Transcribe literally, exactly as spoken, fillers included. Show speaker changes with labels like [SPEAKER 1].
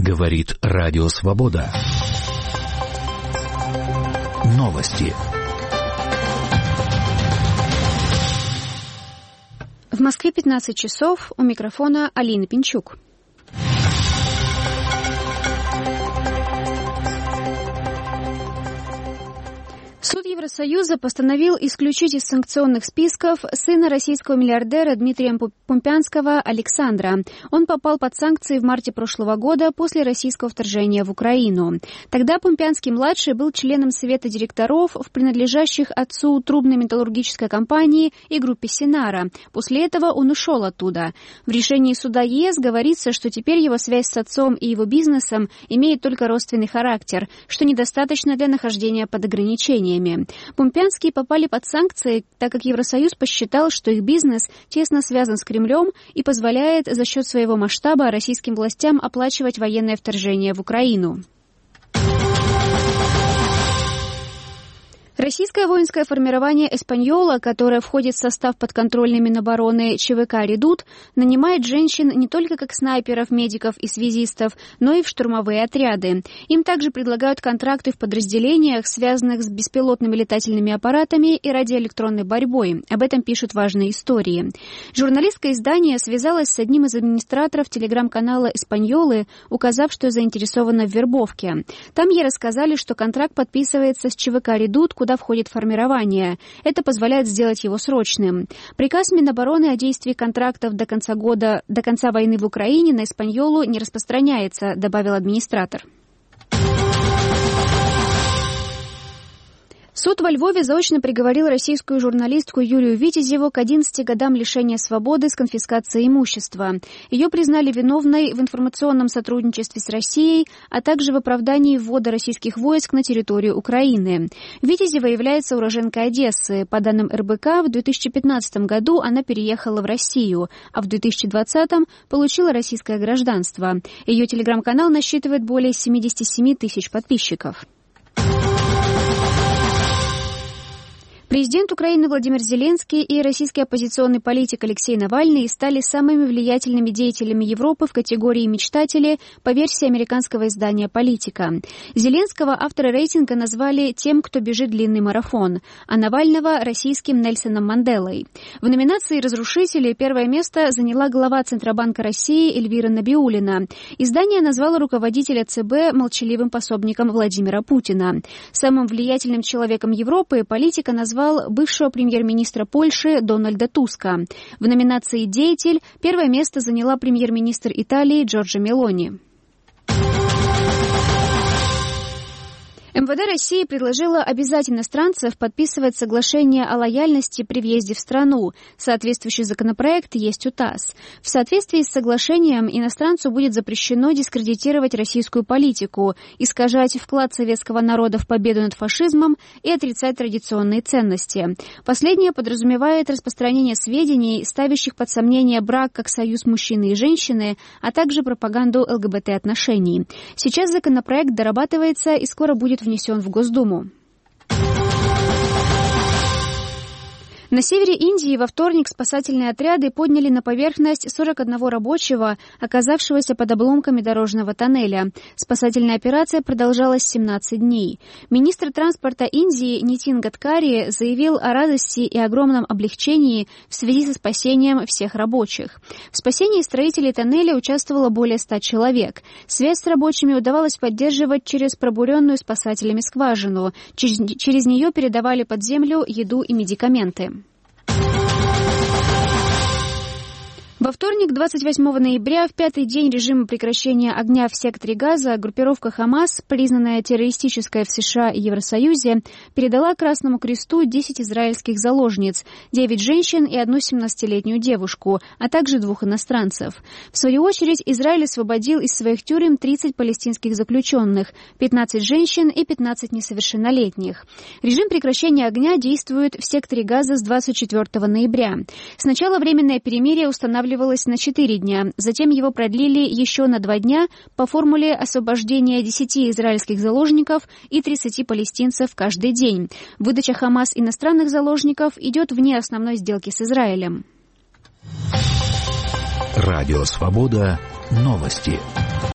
[SPEAKER 1] Говорит Радио Свобода. Новости.
[SPEAKER 2] В Москве пятнадцать часов. У микрофона Алина Пинчук. Суд Евросоюза постановил исключить из санкционных списков сына российского миллиардера Дмитрия Пумпянского Александра. Он попал под санкции в марте прошлого года после российского вторжения в Украину. Тогда Пумпянский-младший был членом Совета директоров в принадлежащих отцу трубной металлургической компании и группе Синара. После этого он ушел оттуда. В решении суда ЕС говорится, что теперь его связь с отцом и его бизнесом имеет только родственный характер, что недостаточно для нахождения под ограничениями. Пумпянские попали под санкции, так как Евросоюз посчитал, что их бизнес тесно связан с Кремлем и позволяет за счет своего масштаба российским властям оплачивать военное вторжение в Украину. Российское воинское формирование «Эспаньола», которое входит в состав подконтрольной Минобороны ЧВК «Редут», нанимает женщин не только как снайперов, медиков и связистов, но и в штурмовые отряды. Им также предлагают контракты в подразделениях, связанных с беспилотными летательными аппаратами и радиоэлектронной борьбой. Об этом пишут важные истории. Журналистское издание связалось с одним из администраторов телеграм-канала «Эспаньолы», указав, что заинтересована в вербовке. Там ей рассказали, что контракт подписывается с ЧВК «Редут», куда входит формирование. Это позволяет сделать его срочным. Приказ Минобороны о действии контрактов до конца года, до конца войны в Украине на «Эспаньолу» не распространяется, добавил администратор. Суд во Львове заочно приговорил российскую журналистку Юлию Витязеву к одиннадцати годам лишения свободы с конфискацией имущества. Ее признали виновной в информационном сотрудничестве с Россией, а также в оправдании ввода российских войск на территорию Украины. Витязева является уроженкой Одессы. По данным эр бэ ка, в две тысячи пятнадцатом году она переехала в Россию, а в две тысячи двадцатом получила российское гражданство. Ее телеграм-канал насчитывает более семьдесят семь тысяч подписчиков. Президент Украины Владимир Зеленский и российский оппозиционный политик Алексей Навальный стали самыми влиятельными деятелями Европы в категории «мечтатели» по версии американского издания «Политика». Зеленского авторы рейтинга назвали тем, кто бежит длинный марафон, а Навального – российским Нельсоном Манделой. В номинации «Разрушители» первое место заняла глава Центробанка России Эльвира Набиуллина. Издание назвало руководителя цэ бэ молчаливым пособником Владимира Путина. Самым влиятельным человеком Европы «Политика» назвал бывшего премьер-министра Польши Дональда Туска. В номинации «Деятель» первое место заняла премьер-министр Италии Джорджа Мелони. эм вэ дэ России предложило обязать иностранцев подписывать соглашение о лояльности при въезде в страну. Соответствующий законопроект есть у ТАСС. В соответствии с соглашением иностранцу будет запрещено дискредитировать российскую политику, искажать вклад советского народа в победу над фашизмом и отрицать традиционные ценности. Последнее подразумевает распространение сведений, ставящих под сомнение брак как союз мужчины и женщины, а также пропаганду эл гэ бэ тэ-отношений. Сейчас законопроект дорабатывается и скоро будет внесен в Госдуму. На севере Индии во вторник спасательные отряды подняли на поверхность сорок одного рабочего, оказавшегося под обломками дорожного тоннеля. Спасательная операция продолжалась семнадцать дней. Министр транспорта Индии Нитин Гадкари заявил о радости и огромном облегчении в связи со спасением всех рабочих. В спасении строителей тоннеля участвовало более ста человек. Связь с рабочими удавалось поддерживать через пробуренную спасателями скважину. Через, через нее передавали под землю еду и медикаменты. Во вторник, двадцать восьмого ноября, в пятый день режима прекращения огня в секторе Газа, группировка «Хамас», признанная террористической в США и Евросоюзе, передала Красному Кресту десять израильских заложниц, девять женщин и одну семнадцатилетнюю девушку, а также двух иностранцев. В свою очередь, Израиль освободил из своих тюрем тридцать палестинских заключенных, пятнадцать женщин и пятнадцать несовершеннолетних. Режим прекращения огня действует в секторе Газа с двадцать четвёртого ноября. Сначала временное перемирие устанавливалось на четыре дня, затем его продлили еще на два дня по формуле освобождения десяти израильских заложников и тридцати палестинцев каждый день. Выдача Хамас иностранных заложников идет вне основной сделки с Израилем.
[SPEAKER 1] Радио Свобода. Новости.